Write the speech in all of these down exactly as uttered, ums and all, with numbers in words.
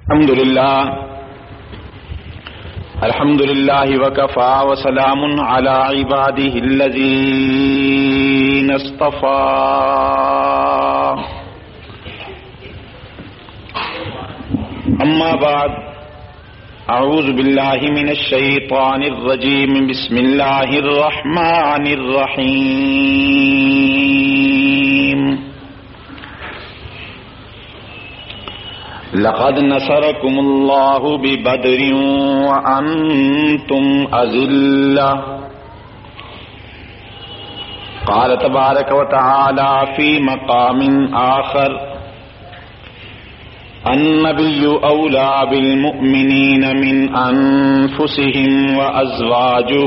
الحمد لله الحمد لله وكفى وسلام على عباده الذين اصطفى. أما بعد، أعوذ بالله من الشيطان الرجيم. بسم الله الرحمن الرحيم. لقد نصركم الله ببدر وأنتم أذلة. قال تبارك وتعالى في مقام آخر: النبي أولى بالمؤمنين من أنفسهم وأزواجه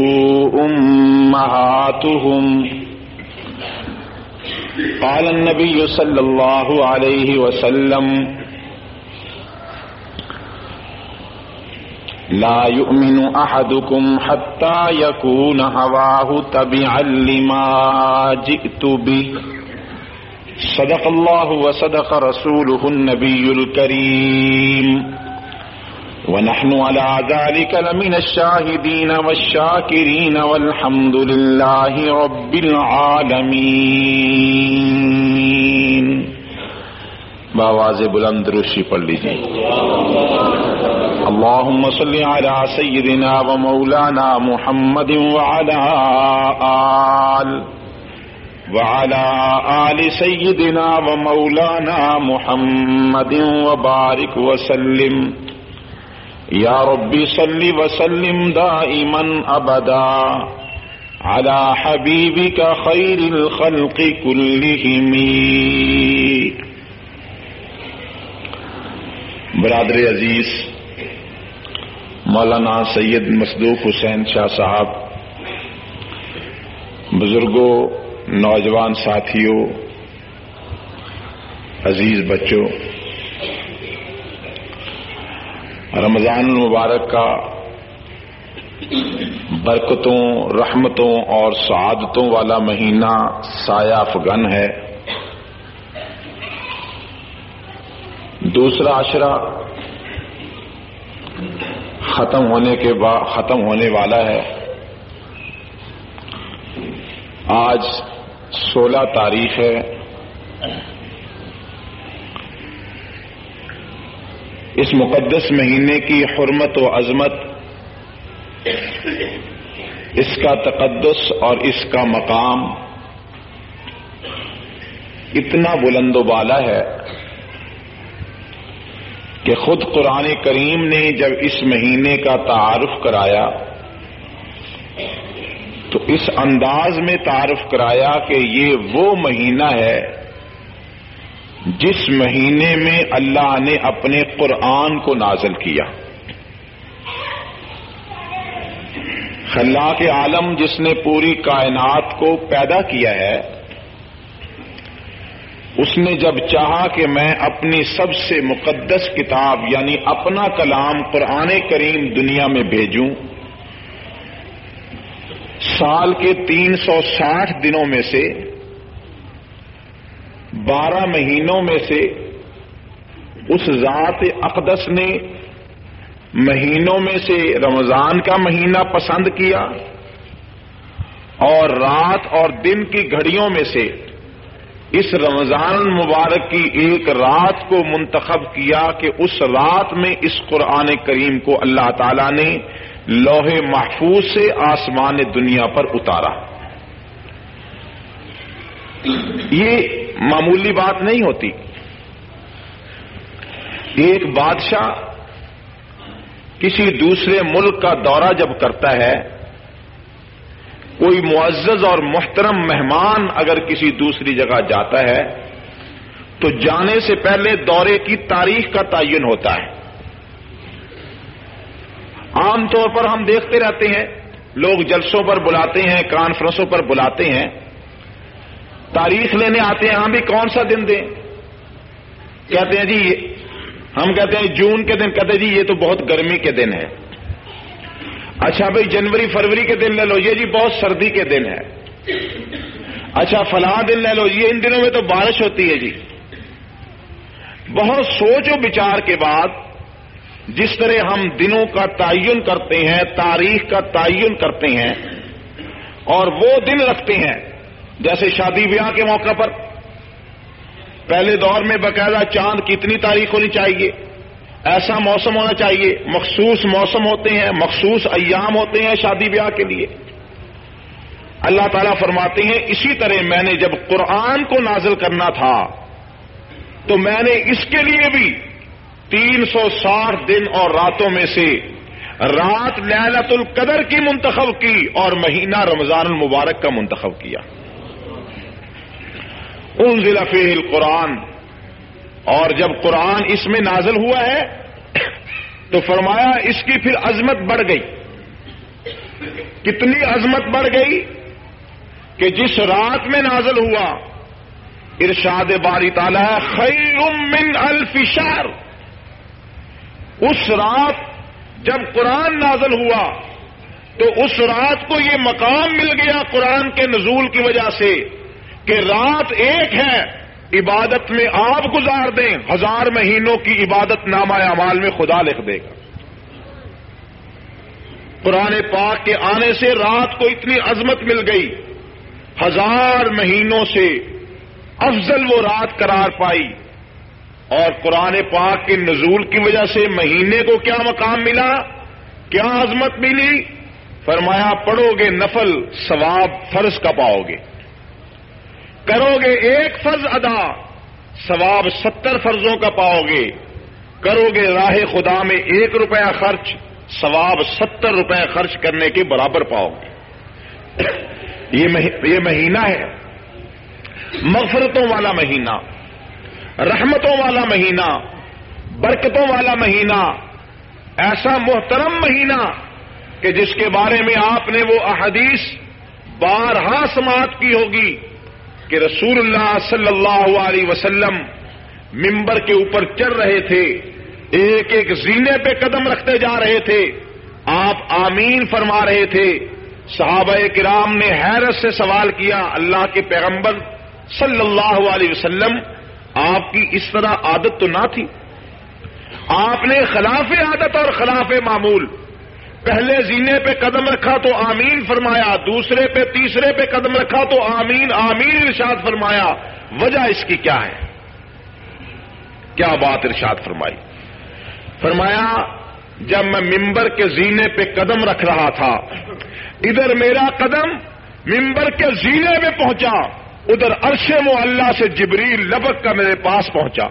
أمهاتهم. قال النبي صلى الله عليه وسلم: لا يؤمن أحدكم حتى يكون هواه تبعا لما جئت به. صدق الله وصدق رسوله النبي الكريم، ونحن على ذلك لمن الشاهدين والشاكرين والحمد لله رب العالمين. بآواز بلند درود پڑھ لیجیے. اللهم صل على سيدنا ومولانا محمد وعلى آل وعلى آل سيدنا ومولانا محمد وبارك وسلم. يا ربي صل وسلم دائما أبدا على حبيبك خير الخلق كلهم. برادر عزیز مولانا سید مصدوق حسین شاہ صاحب، بزرگوں، نوجوان ساتھیوں، عزیز بچوں، رمضان المبارک کا برکتوں، رحمتوں اور سعادتوں والا مہینہ سایہ افغن ہے. دوسرا عشرہ ختم ہونے کے بعد ختم ہونے والا ہے. آج سولہ تاریخ ہے. اس مقدس مہینے کی حرمت و عظمت، اس کا تقدس اور اس کا مقام اتنا بلند و بالا ہے کہ خود قرآن کریم نے جب اس مہینے کا تعارف کرایا تو اس انداز میں تعارف کرایا کہ یہ وہ مہینہ ہے جس مہینے میں اللہ نے اپنے قرآن کو نازل کیا. خلاق عالم جس نے پوری کائنات کو پیدا کیا ہے، اس نے جب چاہا کہ میں اپنی سب سے مقدس کتاب یعنی اپنا کلام قرآن کریم دنیا میں بھیجوں، سال کے تین سو ساٹھ دنوں میں سے بارہ مہینوں میں سے اس ذات اقدس نے مہینوں میں سے رمضان کا مہینہ پسند کیا اور رات اور دن کی گھڑیوں میں سے اس رمضان المبارک کی ایک رات کو منتخب کیا کہ اس رات میں اس قرآن کریم کو اللہ تعالی نے لوح محفوظ سے آسمان دنیا پر اتارا. یہ معمولی بات نہیں ہوتی. ایک بادشاہ کسی دوسرے ملک کا دورہ جب کرتا ہے، کوئی معزز اور محترم مہمان اگر کسی دوسری جگہ جاتا ہے تو جانے سے پہلے دورے کی تاریخ کا تعین ہوتا ہے. عام طور پر ہم دیکھتے رہتے ہیں، لوگ جلسوں پر بلاتے ہیں، کانفرنسوں پر بلاتے ہیں، تاریخ لینے آتے ہیں. ہم بھی کون سا دن دیں؟ کہتے ہیں جی ہم کہتے ہیں جون کے دن، کہتے ہیں جی یہ تو بہت گرمی کے دن ہے. اچھا بھائی جنوری فروری کے دن لے لو، یہ جی بہت سردی کے دن ہے. اچھا فلاں دن لے لو، یہ ان دنوں میں تو بارش ہوتی ہے جی. بہت سوچ و بچار کے بعد جس طرح ہم دنوں کا تعین کرتے ہیں، تاریخ کا تعین کرتے ہیں اور وہ دن رکھتے ہیں، جیسے شادی بیاہ کے موقع پر پہلے دور میں باقاعدہ چاند کتنی تاریخ ہونی چاہیے، ایسا موسم ہونا چاہیے، مخصوص موسم ہوتے ہیں، مخصوص ایام ہوتے ہیں شادی بیاہ کے لیے۔ اللہ تعالیٰ فرماتے ہیں اسی طرح میں نے جب قرآن کو نازل کرنا تھا تو میں نے اس کے لیے بھی تین سو ساٹھ دن اور راتوں میں سے رات لیلۃ القدر کی منتخب کی اور مہینہ رمضان المبارک کا منتخب کیا۔ انزل فیہ القرآن، اور جب قرآن اس میں نازل ہوا ہے تو فرمایا اس کی پھر عظمت بڑھ گئی۔ کتنی عظمت بڑھ گئی کہ جس رات میں نازل ہوا، ارشاد باری تعالیٰ ہے خیر من الف شہر، اس رات جب قرآن نازل ہوا تو اس رات کو یہ مقام مل گیا قرآن کے نزول کی وجہ سے کہ رات ایک ہے، عبادت میں آپ گزار دیں، ہزار مہینوں کی عبادت نامہ اعمال میں خدا لکھ دے گا۔ قرآن پاک کے آنے سے رات کو اتنی عظمت مل گئی، ہزار مہینوں سے افضل وہ رات قرار پائی، اور قرآن پاک کے نزول کی وجہ سے مہینے کو کیا مقام ملا، کیا عظمت ملی؟ فرمایا پڑھو گے نفل ثواب فرض کا پاؤ گے، کرو گے ایک فرض ادا ثواب ستر فرضوں کا پاؤ گے، کرو گے راہ خدا میں ایک روپیہ خرچ ثواب ستر روپے خرچ کرنے کے برابر پاؤ گے۔ یہ مہینہ ہے مغفرتوں والا مہینہ، رحمتوں والا مہینہ، برکتوں والا مہینہ، ایسا محترم مہینہ کہ جس کے بارے میں آپ نے وہ احادیث بارہا سماعت کی ہوگی کہ رسول اللہ صلی اللہ علیہ وسلم منبر کے اوپر چڑھ رہے تھے، ایک ایک زینے پہ قدم رکھتے جا رہے تھے، آپ آمین فرما رہے تھے۔ صحابہ کرام نے حیرت سے سوال کیا، اللہ کے پیغمبر صلی اللہ علیہ وسلم آپ کی اس طرح عادت تو نہ تھی، آپ نے خلاف عادت اور خلاف معمول پہلے زینے پہ قدم رکھا تو آمین فرمایا، دوسرے پہ تیسرے پہ قدم رکھا تو آمین آمین ارشاد فرمایا، وجہ اس کی کیا ہے؟ کیا بات ارشاد فرمائی؟ فرمایا جب میں منبر کے زینے پہ قدم رکھ رہا تھا، ادھر میرا قدم منبر کے زینے میں پہنچا، ادھر عرش معلیٰ سے جبریل لبک کا میرے پاس پہنچا،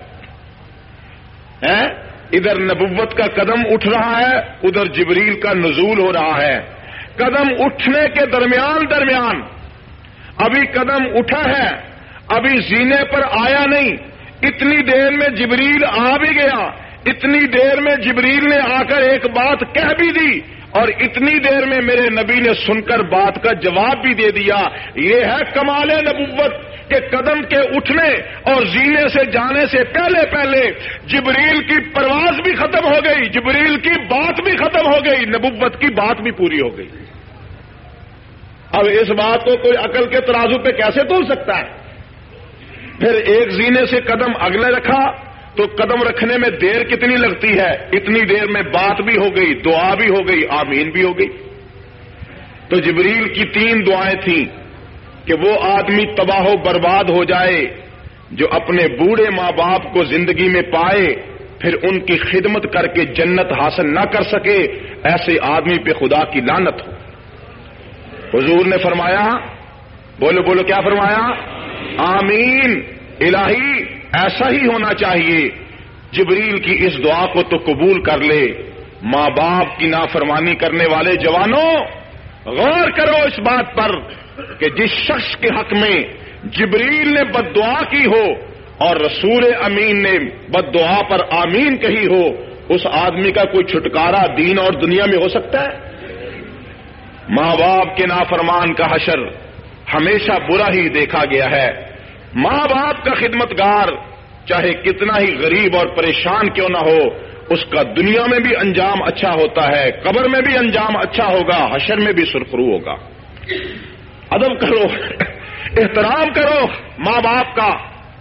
ادھر نبوت کا قدم اٹھ رہا ہے، ادھر جبریل کا نزول ہو رہا ہے۔ قدم اٹھنے کے درمیان درمیان ابھی قدم اٹھا ہے، ابھی زینے پر آیا نہیں، اتنی دیر میں جبریل آ بھی گیا، اتنی دیر میں جبریل نے آ کر ایک بات کہہ بھی دی، اور اتنی دیر میں میرے نبی نے سن کر بات کا جواب بھی دے دیا۔ یہ ہے کمال نبوت کہ قدم کے اٹھنے اور زینے سے جانے سے پہلے پہلے جبریل کی پرواز بھی ختم ہو گئی، جبریل کی بات بھی ختم ہو گئی، نبوت کی بات بھی پوری ہو گئی۔ اب اس بات کو کوئی عقل کے ترازو پہ کیسے تول سکتا ہے؟ پھر ایک زینے سے قدم اگلے رکھا تو قدم رکھنے میں دیر کتنی لگتی ہے، اتنی دیر میں بات بھی ہو گئی، دعا بھی ہو گئی، آمین بھی ہو گئی۔ تو جبریل کی تین دعائیں تھیں کہ وہ آدمی تباہ و برباد ہو جائے جو اپنے بوڑھے ماں باپ کو زندگی میں پائے پھر ان کی خدمت کر کے جنت حاصل نہ کر سکے، ایسے آدمی پہ خدا کی لعنت ہو۔ حضور نے فرمایا، بولو بولو کیا فرمایا؟ آمین۔ الہی ایسا ہی ہونا چاہیے۔ جبریل کی اس دعا کو تو قبول کر لے۔ ماں باپ کی نافرمانی کرنے والے جوانوں، غور کرو اس بات پر کہ جس شخص کے حق میں جبریل نے بد دعا کی ہو اور رسول امین نے بد دعا پر آمین کہی ہو، اس آدمی کا کوئی چھٹکارا دین اور دنیا میں ہو سکتا ہے؟ ماں باپ کے نافرمان کا حشر ہمیشہ برا ہی دیکھا گیا ہے۔ ماں باپ کا خدمتگار چاہے کتنا ہی غریب اور پریشان کیوں نہ ہو، اس کا دنیا میں بھی انجام اچھا ہوتا ہے، قبر میں بھی انجام اچھا ہوگا، حشر میں بھی سرخرو ہوگا۔ ادب کرو، احترام کرو ماں باپ کا،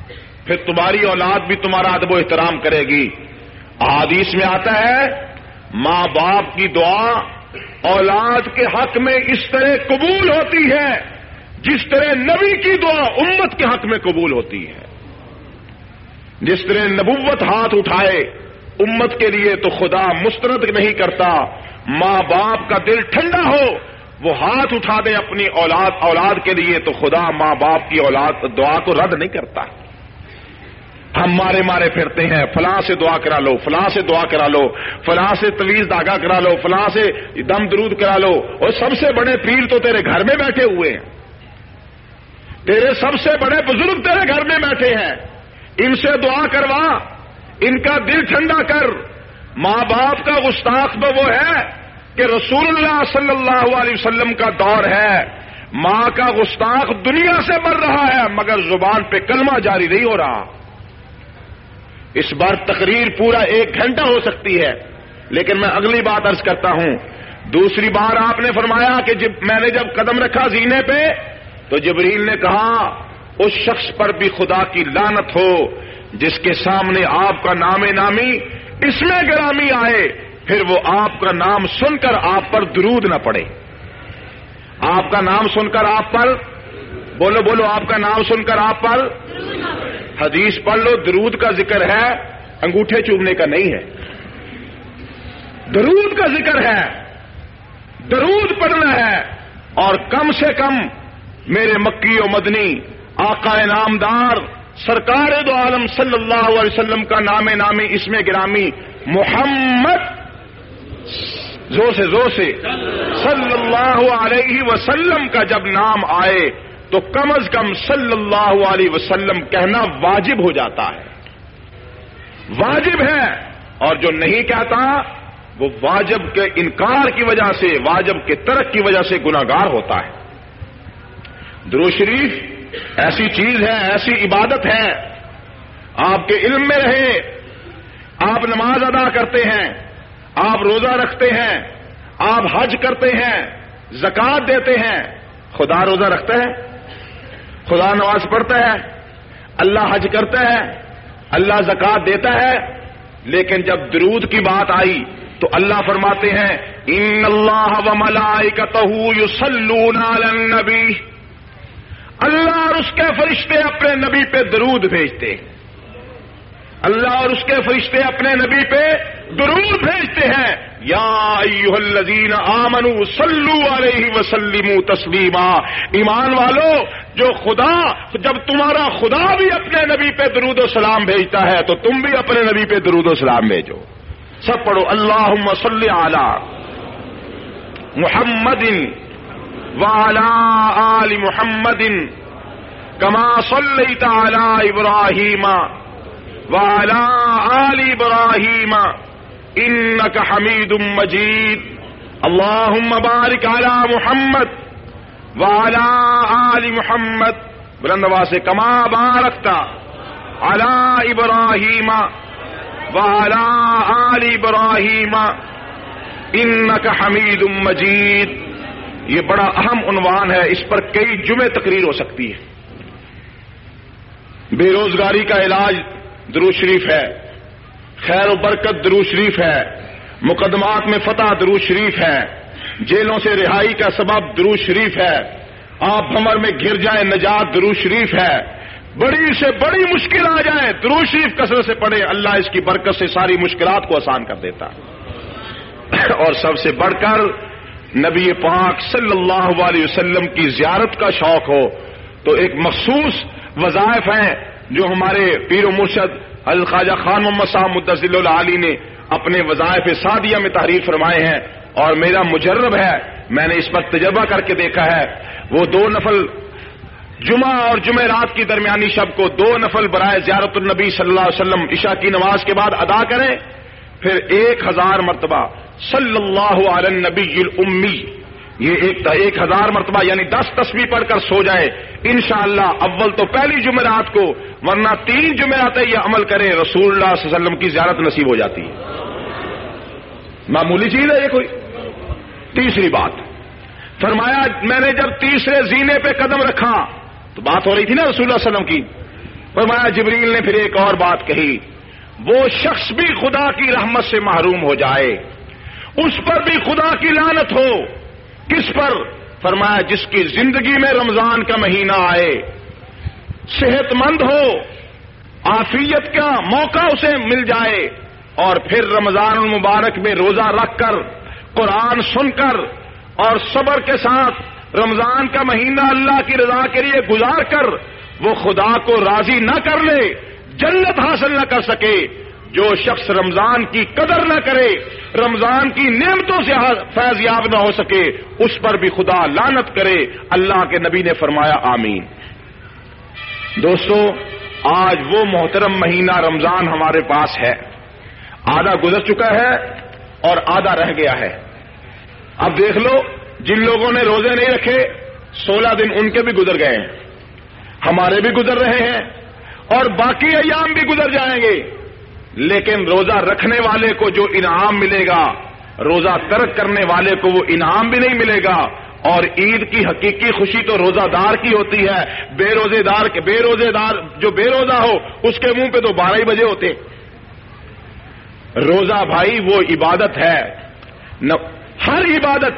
پھر تمہاری اولاد بھی تمہارا ادب و احترام کرے گی۔ احادیث میں آتا ہے ماں باپ کی دعا اولاد کے حق میں اس طرح قبول ہوتی ہے جس طرح نبی کی دعا امت کے حق میں قبول ہوتی ہے۔ جس طرح نبوت ہاتھ اٹھائے امت کے لیے تو خدا مسترد نہیں کرتا، ماں باپ کا دل ٹھنڈا ہو وہ ہاتھ اٹھا دے اپنی اولاد اولاد کے لیے تو خدا ماں باپ کی اولاد دعا کو رد نہیں کرتا۔ ہم مارے مارے پھرتے ہیں، فلاں سے دعا کرا لو، فلاں سے دعا کرا لو، فلاں سے تویز دھاگا کرا لو، فلاں سے دم درود کرا لو، اور سب سے بڑے پیر تو تیرے گھر میں بیٹھے ہوئے ہیں، تیرے سب سے بڑے بزرگ تیرے گھر میں بیٹھے ہیں، ان سے دعا کروا، ان کا دل ٹھنڈا کر۔ ماں باپ کا گستاخ تو وہ ہے کہ رسول اللہ صلی اللہ علیہ وسلم کا دور ہے، ماں کا گستاخ دنیا سے مر رہا ہے مگر زبان پہ کلمہ جاری نہیں ہو رہا۔ اس بار تقریر پورا ایک گھنٹہ ہو سکتی ہے، لیکن میں اگلی بات عرض کرتا ہوں۔ دوسری بار آپ نے فرمایا کہ جب میں نے جب قدم رکھا زینے پہ تو جبریل نے کہا اس شخص پر بھی خدا کی لعنت ہو جس کے سامنے آپ کا نام نامی اس میں گرامی آئے پھر وہ آپ کا نام سن کر آپ پر درود نہ پڑے۔ آپ کا نام سن کر آپ پر بولو بولو آپ کا نام سن کر آپ پر حدیث پڑھ لو، درود کا ذکر ہے، انگوٹھے چومنے کا نہیں ہے، درود کا ذکر ہے، درود پڑھنا ہے، اور کم سے کم میرے مکی و مدنی آقا نامدار سرکار دو عالم صلی اللہ علیہ وسلم کا نام نامی اس میں گرامی محمد زور سے زور سے صلی اللہ علیہ وسلم کا جب نام آئے تو کم از کم صلی اللہ علیہ وسلم کہنا واجب ہو جاتا ہے، واجب ہے، اور جو نہیں کہتا وہ واجب کے انکار کی وجہ سے، واجب کے ترک کی وجہ سے گناہگار ہوتا ہے۔ درود شریف ایسی چیز ہے، ایسی عبادت ہے، آپ کے علم میں رہے، آپ نماز ادا کرتے ہیں، آپ روزہ رکھتے ہیں، آپ حج کرتے ہیں، زکوٰۃ دیتے ہیں، خدا روزہ رکھتا ہے، خدا نماز پڑھتا ہے، اللہ حج کرتا ہے، اللہ زکوٰۃ دیتا ہے، لیکن جب درود کی بات آئی تو اللہ فرماتے ہیں ان اللہ وملائکتہ یصلون علی النبی، اللہ اور اس کے فرشتے اپنے نبی پہ درود بھیجتے ہیں، اللہ اور اس کے فرشتے اپنے نبی پہ درود بھیجتے ہیں، یا ایھا الذین آمنوا صلوا علیہ وسلموا تسلیما، ایمان والو جو خدا جب تمہارا خدا بھی اپنے نبی پہ درود و سلام بھیجتا ہے تو تم بھی اپنے نبی پہ درود و سلام بھیجو۔ سب پڑھو اللہم صلی علی محمد وعلی آل محمد کما صلیت علی ابراہیم وعلی آل ابراہیم انک حمید مجید اللہم بارک علی محمد وعلی آل محمد بلند آواز سے کما بارکت علی ابراہیم وعلی آل ابراہیم انک حمید مجید۔ یہ بڑا اہم عنوان ہے، اس پر کئی جمعے تقریر ہو سکتی ہے۔ بے روزگاری کا علاج درود شریف ہے، خیر و برکت درود شریف ہے، مقدمات میں فتح درود شریف ہے، جیلوں سے رہائی کا سبب درود شریف ہے، آپ بھمر میں گر جائیں نجات درود شریف ہے، بڑی سے بڑی مشکل آ جائے درود شریف کثرت سے پڑھے، اللہ اس کی برکت سے ساری مشکلات کو آسان کر دیتا ہے۔ اور سب سے بڑھ کر نبی پاک صلی اللہ علیہ وسلم کی زیارت کا شوق ہو تو ایک مخصوص وظائف ہیں جو ہمارے پیر و مرشد الخواجہ خان محمد صاحب مدثر العالی نے اپنے وظائف سعدیہ میں تحریر فرمائے ہیں، اور میرا مجرب ہے، میں نے اس پر تجربہ کر کے دیکھا ہے۔ وہ دو نفل جمعہ اور جمعرات کی درمیانی شب کو دو نفل برائے زیارت النبی صلی اللہ علیہ وسلم عشاء کی نماز کے بعد ادا کریں، پھر ایک ہزار مرتبہ صلی اللہ علی النبی الامی، یہ ایک ایک ہزار مرتبہ یعنی دس تسبیح پڑھ کر سو جائے انشاءاللہ، اول تو پہلی جمعرات کو ورنہ تین جمعرات یہ عمل کریں، رسول اللہ صلی اللہ علیہ وسلم کی زیارت نصیب ہو جاتی ہے۔ معمولی چیز ہے یہ کوئی؟ تیسری بات فرمایا میں نے جب تیسرے زینے پہ قدم رکھا تو بات ہو رہی تھی نا رسول اللہ صلی اللہ علیہ وسلم کی، فرمایا جبریل نے پھر ایک اور بات کہی، وہ شخص بھی خدا کی رحمت سے محروم ہو جائے، اس پر بھی خدا کی لعنت ہو۔ کس پر؟ فرمایا جس کی زندگی میں رمضان کا مہینہ آئے، صحت مند ہو، عافیت کا موقع اسے مل جائے، اور پھر رمضان المبارک میں روزہ رکھ کر، قرآن سن کر اور صبر کے ساتھ رمضان کا مہینہ اللہ کی رضا کے لیے گزار کر وہ خدا کو راضی نہ کر لے، جنت حاصل نہ کر سکے۔ جو شخص رمضان کی قدر نہ کرے، رمضان کی نعمتوں سے فیض یاب نہ ہو سکے، اس پر بھی خدا لعنت کرے۔ اللہ کے نبی نے فرمایا آمین۔ دوستو، آج وہ محترم مہینہ رمضان ہمارے پاس ہے، آدھا گزر چکا ہے اور آدھا رہ گیا ہے۔ اب دیکھ لو، جن لوگوں نے روزے نہیں رکھے سولہ دن ان کے بھی گزر گئے ہیں، ہمارے بھی گزر رہے ہیں، اور باقی ایام بھی گزر جائیں گے، لیکن روزہ رکھنے والے کو جو انعام ملے گا، روزہ ترک کرنے والے کو وہ انعام بھی نہیں ملے گا۔ اور عید کی حقیقی خوشی تو روزہ دار کی ہوتی ہے، بے روزے دار کے بے روزے دار جو بے روزہ ہو اس کے منہ پہ تو بارہ ہی بجے ہوتے۔ روزہ بھائی وہ عبادت ہے، ہر عبادت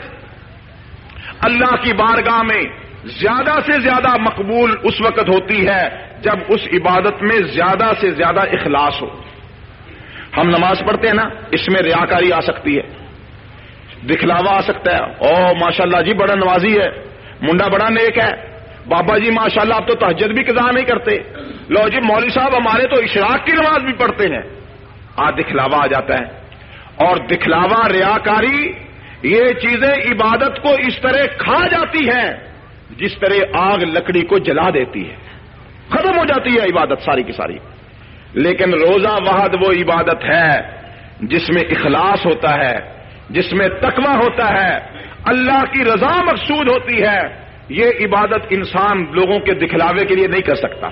اللہ کی بارگاہ میں زیادہ سے زیادہ مقبول اس وقت ہوتی ہے جب اس عبادت میں زیادہ سے زیادہ اخلاص ہو۔ ہم نماز پڑھتے ہیں نا، اس میں ریاکاری آ سکتی ہے، دکھلاوا آ سکتا ہے، او ماشاءاللہ جی بڑا نمازی ہے، منڈا بڑا نیک ہے، بابا جی ماشاءاللہ اب تو تہجد بھی قضا نہیں کرتے، لو جی مولوی صاحب ہمارے تو اشراق کی نماز بھی پڑھتے ہیں، آ دکھلاوا آ جاتا ہے۔ اور دکھلاوا، ریاکاری، یہ چیزیں عبادت کو اس طرح کھا جاتی ہیں جس طرح آگ لکڑی کو جلا دیتی ہے، ختم ہو جاتی ہے عبادت ساری کی ساری۔ لیکن روزہ وحد وہ عبادت ہے جس میں اخلاص ہوتا ہے، جس میں تقوی ہوتا ہے، اللہ کی رضا مقصود ہوتی ہے۔ یہ عبادت انسان لوگوں کے دکھلاوے کے لیے نہیں کر سکتا۔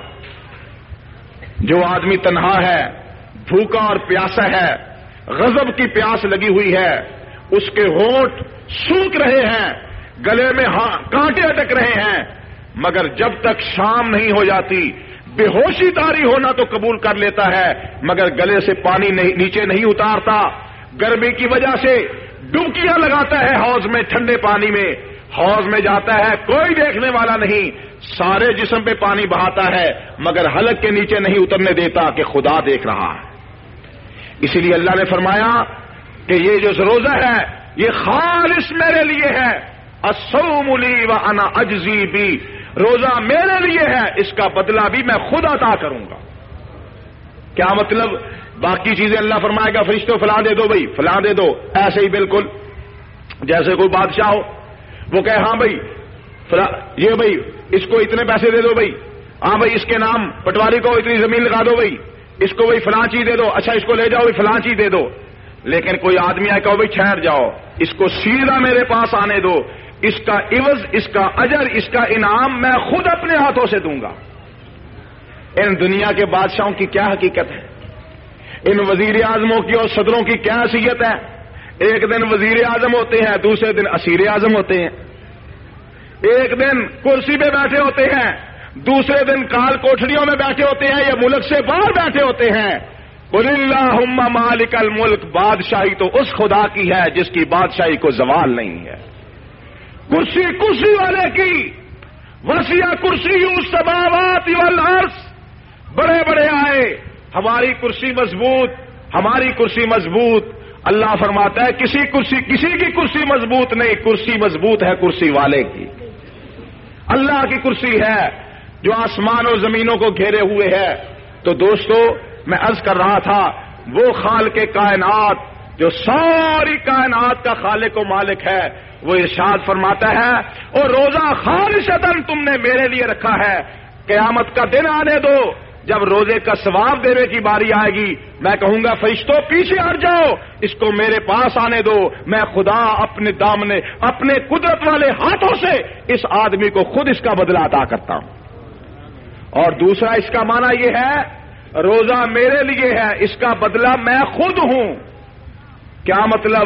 جو آدمی تنہا ہے، بھوکا اور پیاسا ہے، غضب کی پیاس لگی ہوئی ہے، اس کے ہونٹ سوکھ رہے ہیں، گلے میں کانٹے اٹک رہے ہیں، مگر جب تک شام نہیں ہو جاتی بے ہوشی طاری ہونا تو قبول کر لیتا ہے، مگر گلے سے پانی نہیں نیچے نہیں اتارتا، گرمی کی وجہ سے ڈبکیاں لگاتا ہے حوض میں، ٹھنڈے پانی میں، حوض میں جاتا ہے، کوئی دیکھنے والا نہیں، سارے جسم پہ پانی بہاتا ہے، مگر حلق کے نیچے نہیں اترنے دیتا کہ خدا دیکھ رہا ہے۔ اسی لیے اللہ نے فرمایا کہ یہ جو روزہ ہے یہ خالص میرے لیے ہے، الصوم لی وانا اجزی بی، روزہ میرے لیے ہے، اس کا بدلہ بھی میں خود عطا کروں گا۔ کیا مطلب؟ باقی چیزیں اللہ فرمائے گا فرشتوں فلاں دے دو بھائی، فلاں دے دو، ایسے ہی بالکل جیسے کوئی بادشاہ ہو، وہ کہے ہاں بھائی یہ بھائی اس کو اتنے پیسے دے دو بھائی، ہاں بھائی اس کے نام پٹواری کو اتنی زمین لگا دو بھائی، اس کو بھائی فلاں چیز دے دو، اچھا اس کو لے جاؤ بھائی فلاں چیز دے دو۔ لیکن کوئی آدمی آئے کہو بھائی ٹھہر جاؤ، اس کو سیدھا میرے پاس آنے دو، اس کا عوض، اس کا اجر، اس کا انعام میں خود اپنے ہاتھوں سے دوں گا۔ ان دنیا کے بادشاہوں کی کیا حقیقت ہے، ان وزیر اعظموں کی اور صدروں کی کیا حیثیت ہے؟ ایک دن وزیر اعظم ہوتے ہیں، دوسرے دن اسیر اعظم ہوتے ہیں، ایک دن کرسی پہ بیٹھے ہوتے ہیں، دوسرے دن کال کوٹڑیوں میں بیٹھے ہوتے ہیں یا ملک سے باہر بیٹھے ہوتے ہیں۔ قل اللہم مالک الملک، بادشاہی تو اس خدا کی ہے جس کی بادشاہی کو زوال نہیں ہے۔ کرسی کرسی والے کی، وسیع کرسی السماوات والارض، بڑے بڑے آئے، ہماری کرسی مضبوط، ہماری کرسی مضبوط۔ اللہ فرماتا ہے کسی کرسی کسی کی کرسی مضبوط نہیں، کرسی مضبوط ہے کرسی والے کی، اللہ کی کرسی ہے جو آسمان و زمینوں کو گھیرے ہوئے ہے۔ تو دوستو، میں عرض کر رہا تھا وہ خالق کائنات جو ساری کائنات کا خالق و مالک ہے، وہ ارشاد فرماتا ہے اور روزہ خالصتاً تم نے میرے لیے رکھا ہے، قیامت کا دن آنے دو، جب روزے کا ثواب دینے کی باری آئے گی میں کہوں گا فرشتوں پیچھے ہٹ جاؤ، اس کو میرے پاس آنے دو، میں خدا اپنے دامنے اپنے قدرت والے ہاتھوں سے اس آدمی کو خود اس کا بدلہ عطا کرتا ہوں۔ اور دوسرا اس کا معنی یہ ہے روزہ میرے لیے ہے، اس کا بدلہ میں خود ہوں۔ کیا مطلب؟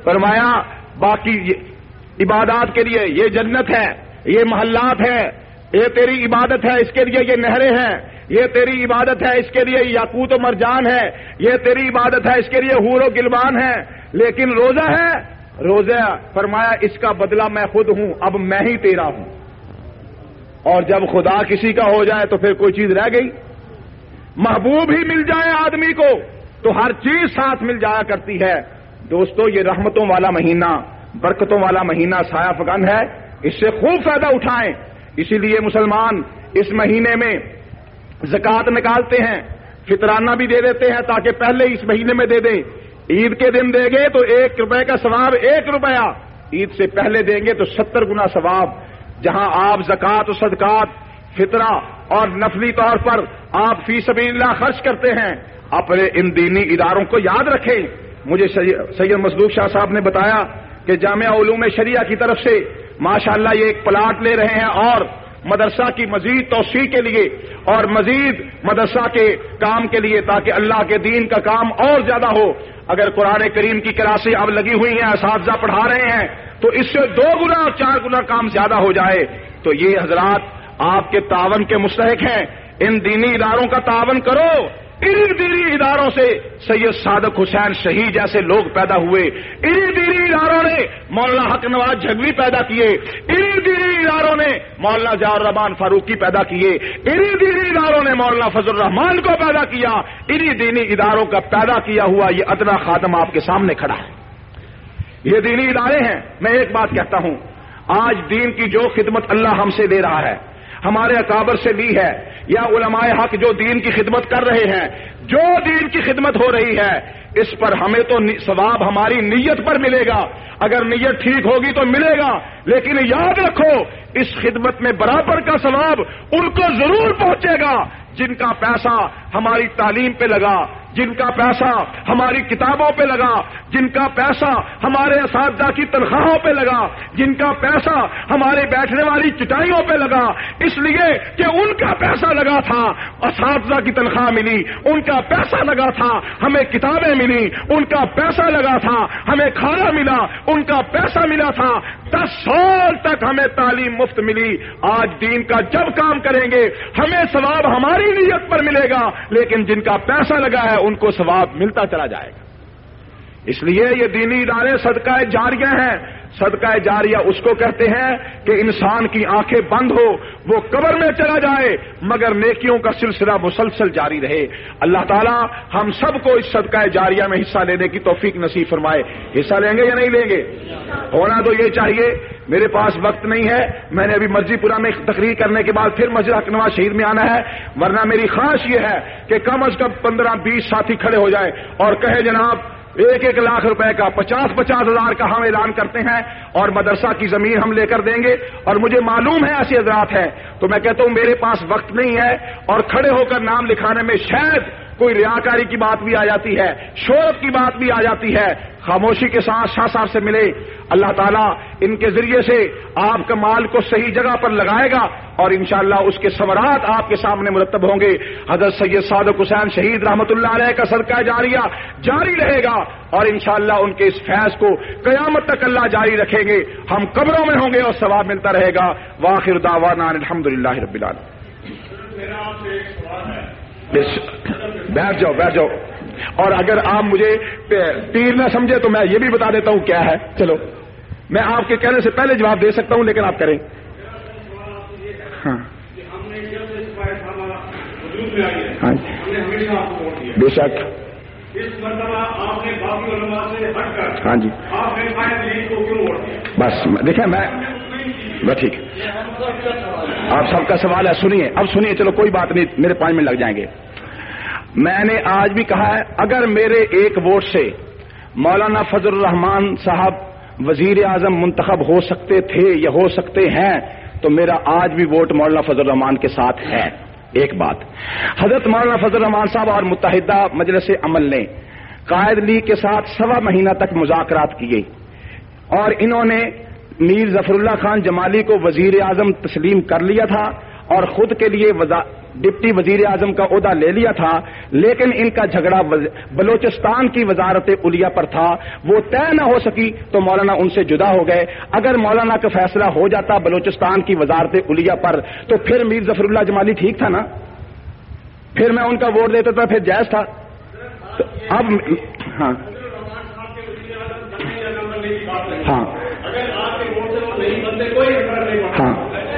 فرمایا باقی عبادات کے لیے یہ جنت ہے، یہ محلات ہے، یہ تیری عبادت ہے اس کے لیے یہ نہریں ہیں، یہ تیری عبادت ہے اس کے لیے یاقوت و مرجان ہے، یہ تیری عبادت ہے اس کے لیے حور و گلبان ہے، لیکن روزہ ہے، روزہ فرمایا اس کا بدلہ میں خود ہوں، اب میں ہی تیرا ہوں۔ اور جب خدا کسی کا ہو جائے تو پھر کوئی چیز رہ گئی؟ محبوب ہی مل جائے آدمی کو تو ہر چیز ساتھ مل جایا کرتی ہے۔ دوستو یہ رحمتوں والا مہینہ، برکتوں والا مہینہ سایہ فگن ہے، اس سے خوب فائدہ اٹھائیں۔ اسی لیے مسلمان اس مہینے میں زکوٰۃ نکالتے ہیں، فطرانہ بھی دے دیتے ہیں تاکہ پہلے اس مہینے میں دے دیں۔ عید کے دن دیں گے تو ایک روپے کا ثواب ایک روپیہ، عید سے پہلے دیں گے تو ستر گنا ثواب۔ جہاں آپ زکوٰۃ و صدقات، فطرہ اور نفلی طور پر آپ فی سبیل اللہ خرچ کرتے ہیں، اپنے ان دینی اداروں کو یاد رکھیں۔ مجھے سید مصدوق شاہ صاحب نے بتایا کہ جامعہ علوم شریعہ کی طرف سے ماشاءاللہ یہ ایک پلاٹ لے رہے ہیں اور مدرسہ کی مزید توسیع کے لیے اور مزید مدرسہ کے کام کے لیے، تاکہ اللہ کے دین کا کام اور زیادہ ہو۔ اگر قرآن کریم کی کلاسیں اب لگی ہوئی ہیں، اساتذہ پڑھا رہے ہیں، تو اس سے دو گنا اور چار گنا کام زیادہ ہو جائے تو یہ حضرات آپ کے تعاون کے مستحق ہیں۔ ان دینی اداروں کا تعاون کرو۔ انہی دینی اداروں سے سید صادق حسین شہید جیسے لوگ پیدا ہوئے، انہی دینی اداروں نے مولانا حق نواز جھنگوی پیدا کیے، انہی دینی اداروں نے مولانا ضیاء الرحمان فاروقی پیدا کیے، انہی دینی اداروں نے مولانا فضل الرحمان کو پیدا کیا۔ انہی دینی اداروں کا پیدا کیا ہوا یہ ادنا خادم آپ کے سامنے کھڑا ہے۔ یہ دینی ادارے ہیں۔ میں ایک بات کہتا ہوں، آج دین کی جو خدمت اللہ ہم سے لے رہا ہے، ہمارے اکابر سے لی ہے، یا علماء حق جو دین کی خدمت کر رہے ہیں، جو دین کی خدمت ہو رہی ہے، اس پر ہمیں تو ثواب ہماری نیت پر ملے گا۔ اگر نیت ٹھیک ہوگی تو ملے گا، لیکن یاد رکھو اس خدمت میں برابر کا ثواب ان کو ضرور پہنچے گا جن کا پیسہ ہماری تعلیم پہ لگا، جن کا پیسہ ہماری کتابوں پہ لگا، جن کا پیسہ ہمارے اساتذہ کی تنخواہوں پہ لگا، جن کا پیسہ ہمارے بیٹھنے والی چٹائیوں پہ لگا، اس لیے کہ ان کا پیسہ لگا تھا اساتذہ کی تنخواہ ملی، ان کا پیسہ لگا تھا ہمیں کتابیں ملی، ان کا پیسہ لگا تھا ہمیں کھانا ملا، ان کا پیسہ ملا تھا دس سال تک ہمیں تعلیم مفت ملی۔ آج دین کا جب کام کریں گے ہمیں ثواب ہماری نیت پر ملے گا، لیکن جن کا پیسہ لگا ہے ان کو ثواب ملتا چلا جائے گا۔ اس لیے یہ دینی ادارے صدقہ جاریہ ہیں۔ صدقہ جاریہ اس کو کہتے ہیں کہ انسان کی آنکھیں بند ہو، وہ قبر میں چلا جائے مگر نیکیوں کا سلسلہ مسلسل جاری رہے۔ اللہ تعالی ہم سب کو اس صدقہ جاریہ میں حصہ لینے کی توفیق نصیب فرمائے۔ حصہ لیں گے یا نہیں لیں گے؟ ہونا تو یہ چاہیے۔ میرے پاس وقت نہیں ہے، میں نے ابھی مرضی پورا میں تقریر کرنے کے بعد پھر مسجد حق نواز شہید میں آنا ہے، ورنہ میری خواہش یہ ہے کہ کم از کم پندرہ بیس ساتھی کھڑے ہو جائے اور کہے جناب ایک ایک لاکھ روپے کا، پچاس پچاس ہزار کا ہم اعلان کرتے ہیں اور مدرسہ کی زمین ہم لے کر دیں گے۔ اور مجھے معلوم ہے ایسے حضرات ہیں، تو میں کہتا ہوں میرے پاس وقت نہیں ہے، اور کھڑے ہو کر نام لکھانے میں شاید کوئی ریاکاری کی بات بھی آ جاتی ہے، شہرت کی بات بھی آ جاتی ہے۔ خاموشی کے ساتھ شاہ صاحب سے ملے، اللہ تعالیٰ ان کے ذریعے سے آپ کا مال کو صحیح جگہ پر لگائے گا اور انشاءاللہ اس کے ثمرات آپ کے سامنے مرتب ہوں گے۔ حضرت سید صادق حسین شہید رحمت اللہ علیہ کا صدقہ جاریہ جاری رہے گا اور انشاءاللہ ان کے اس فیض کو قیامت تک اللہ جاری رکھیں گے۔ ہم قبروں میں ہوں گے اور ثواب ملتا رہے گا۔ وآخر دعوانا الحمدللہ رب العالمین۔ بیٹھ جاؤ بیٹھ جاؤ، اور اگر آپ مجھے پیر نہ سمجھے تو میں یہ بھی بتا دیتا ہوں کیا ہے۔ چلو میں آپ کے کہنے سے پہلے جواب دے سکتا ہوں، لیکن آپ کریں۔ ہاں ہاں بے شک، ہاں جی بس دیکھیں میں بس ٹھیک ہے، آپ سب کا سوال ہے، سنیے اب سنیے، چلو کوئی بات نہیں، میرے پانچ منٹ لگ جائیں گے۔ میں نے آج بھی کہا ہے اگر میرے ایک ووٹ سے مولانا فضل الرحمان صاحب وزیر اعظم منتخب ہو سکتے تھے یا ہو سکتے ہیں تو میرا آج بھی ووٹ مولانا فضل الرحمان کے ساتھ ہے۔ ایک بات، حضرت مولانا فضل الرحمان صاحب اور متحدہ مجلس عمل نے قائد لیگ کے ساتھ سوا مہینہ تک مذاکرات کیے اور انہوں نے میر ظفر اللہ خان جمالی کو وزیر اعظم تسلیم کر لیا تھا اور خود کے لیے ڈپٹی وزیر اعظم کا عہدہ لے لیا تھا، لیکن ان کا جھگڑا بلوچستان کی وزارت علیہ پر تھا، وہ طے نہ ہو سکی تو مولانا ان سے جدا ہو گئے۔ اگر مولانا کا فیصلہ ہو جاتا بلوچستان کی وزارت علیہ پر تو پھر میر ظفر اللہ جمالی ٹھیک تھا نا، پھر میں ان کا ووٹ دیتا تھا، پھر جائز تھا۔ تو اب ہاں ہاں ہاں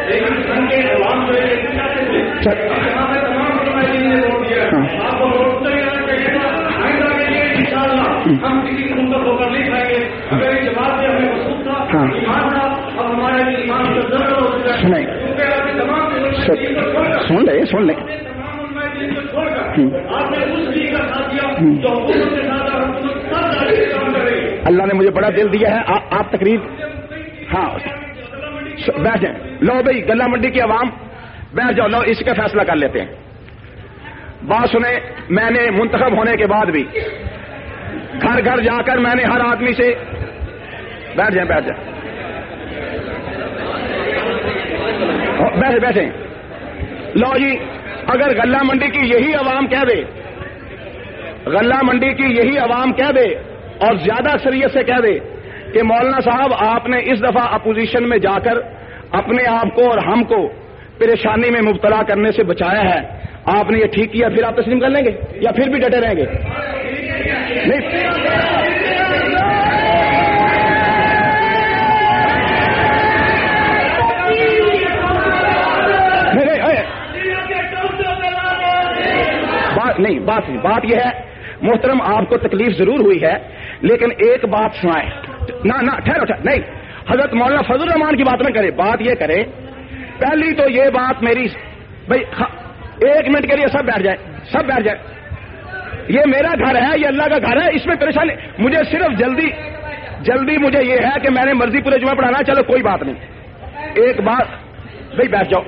سن لے سن لے اللہ نے مجھے بڑا دل دیا ہے، آپ تقریر ہاں بیٹھ جائیں۔ لو بھائی گلہ منڈی کی عوام بیٹھ جاؤ، لو اس کا فیصلہ کر لیتے ہیں۔ بات سنیں، میں نے منتخب ہونے کے بعد بھی گھر گھر جا کر میں نے ہر آدمی سے بیٹھ جائیں بیٹھ جائیں بیٹھے بیٹھے لو جی، اگر غلہ منڈی کی یہی عوام کہہ دے غلہ منڈی کی یہی عوام کہہ دے اور زیادہ اکثریت سے کہہ دے کہ مولانا صاحب آپ نے اس دفعہ اپوزیشن میں جا کر اپنے آپ کو اور ہم کو پریشانی میں مبتلا کرنے سے بچایا ہے، آپ نے یہ ٹھیک کیا، پھر آپ تسلیم کر لیں گے یا پھر بھی ڈٹے رہیں گے؟ نہیں بات نہیں بات نہیں بات یہ ہے محترم، آپ کو تکلیف ضرور ہوئی ہے، لیکن ایک بات سنائیں نہ نہ ٹھہرو ٹھہرو نہیں، حضرت مولانا فضل الرحمان کی بات نہ کرے، بات یہ کرے پہلی تو یہ بات میری بھائی ایک منٹ کے لیے سب بیٹھ جائے سب بیٹھ جائے یہ میرا گھر ہے، یہ اللہ کا گھر ہے، اس میں پریشانی مجھے صرف جلدی جلدی مجھے یہ ہے کہ میں نے مرضی پورے جمعہ پڑھانا، چلو کوئی بات نہیں، ایک بات بھائی بیٹھ جاؤ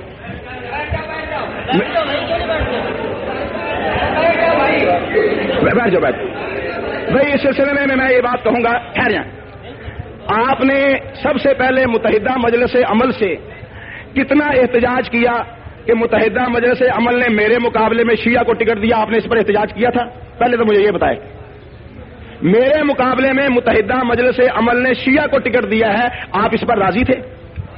بیٹھ جاؤ بیٹھ بھائی اس سلسلے میں میں یہ بات کہوں گا، ٹھہر جائیں، آپ نے سب سے پہلے متحدہ مجلس عمل سے کتنا احتجاج کیا کہ متحدہ مجلس عمل نے میرے مقابلے میں شیعہ کو ٹکٹ دیا، آپ نے اس پر احتجاج کیا تھا؟ پہلے تو مجھے یہ بتائیں، میرے مقابلے میں متحدہ مجلس عمل نے شیعہ کو ٹکٹ دیا ہے، آپ اس پر راضی تھے؟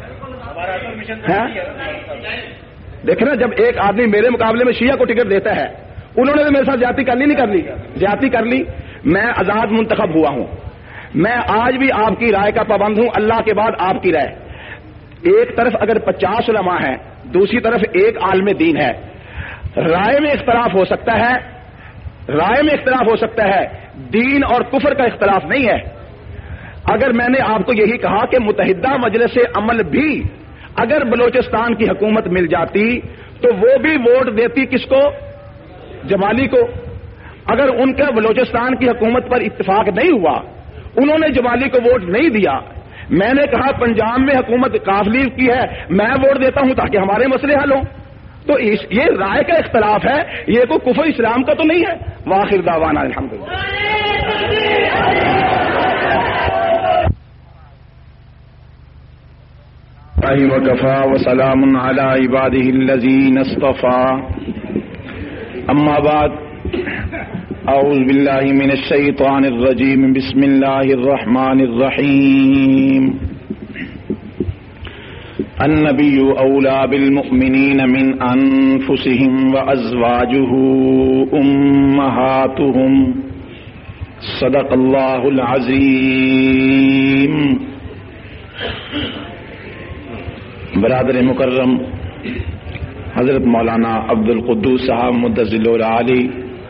دیکھیں نا، جب ایک آدمی میرے مقابلے میں شیعہ کو ٹکٹ دیتا ہے، انہوں نے تو میرے ساتھ زیادتی کر لی نہیں کر لی زیادتی کر لی میں آزاد منتخب ہوا ہوں، میں آج بھی آپ کی رائے کا پابند ہوں، اللہ کے بعد آپ کی رائے۔ ایک طرف اگر پچاس علماء ہیں، دوسری طرف ایک عالم دین ہے، رائے میں اختلاف ہو سکتا ہے رائے میں اختلاف ہو سکتا ہے دین اور کفر کا اختلاف نہیں ہے۔ اگر میں نے آپ کو یہی کہا کہ متحدہ مجلس عمل بھی اگر بلوچستان کی حکومت مل جاتی تو وہ بھی ووٹ دیتی کس کو؟ جمالی کو۔ اگر ان کا بلوچستان کی حکومت پر اتفاق نہیں ہوا، انہوں نے جمالی کو ووٹ نہیں دیا، میں نے کہا پنجاب میں حکومت کاف لیگ کی ہے، میں ووٹ دیتا ہوں تاکہ ہمارے مسئلے حل ہوں، تو یہ رائے کا اختلاف ہے، یہ کوئی کفر اسلام کا تو نہیں ہے۔ وآخر دعوانا الحمدللہ۔ وكفى وسلام على عباده الذين اصطفى أما بعد أعوذ بالله من الشيطان الرجيم بسم الله الرحمن الرحيم النبي أولى بالمؤمنين من أنفسهم وأزواجه أمهاتهم صدق الله العظيم۔ برادر مکرم حضرت مولانا عبد القدوس صاحب مدظل العالی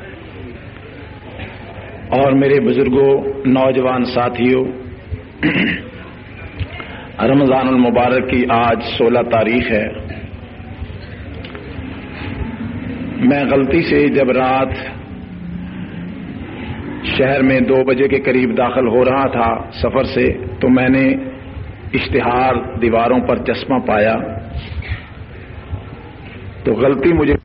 اور میرے بزرگوں، نوجوان ساتھیوں، رمضان المبارک کی آج سولہ تاریخ ہے۔ میں غلطی سے جب رات شہر میں دو بجے کے قریب داخل ہو رہا تھا سفر سے، تو میں نے اشتہار دیواروں پر چشمہ پایا، تو غلطی مجھے